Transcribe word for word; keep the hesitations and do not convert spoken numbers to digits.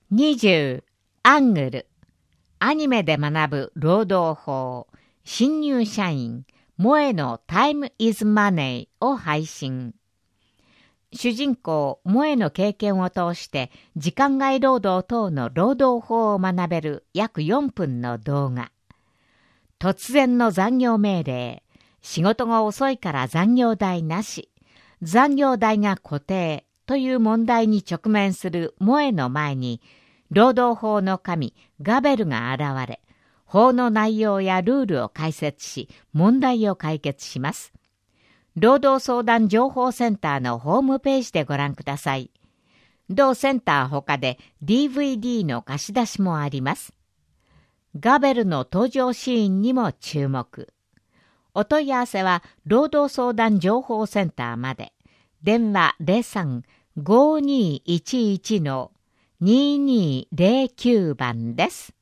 にじゅう、アングル。アニメで学ぶ労働法。新入社員、萌えの Time is Money を配信。主人公、萌えの経験を通して、時間外労働等の労働法を学べる約よんぷんの動画。突然の残業命令。仕事が遅いから残業代なし。残業代が固定という問題に直面する萌えの前に、労働法の神ガベルが現れ、法の内容やルールを解説し、問題を解決します。労働相談情報センターのホームページでご覧ください。同センターほかで ディーブイディー の貸し出しもあります。ガベルの登場シーンにも注目。お問い合わせは労働相談情報センターまで。電話 ゼロさん ごーにーいちいち のにーにーゼロきゅう 番です。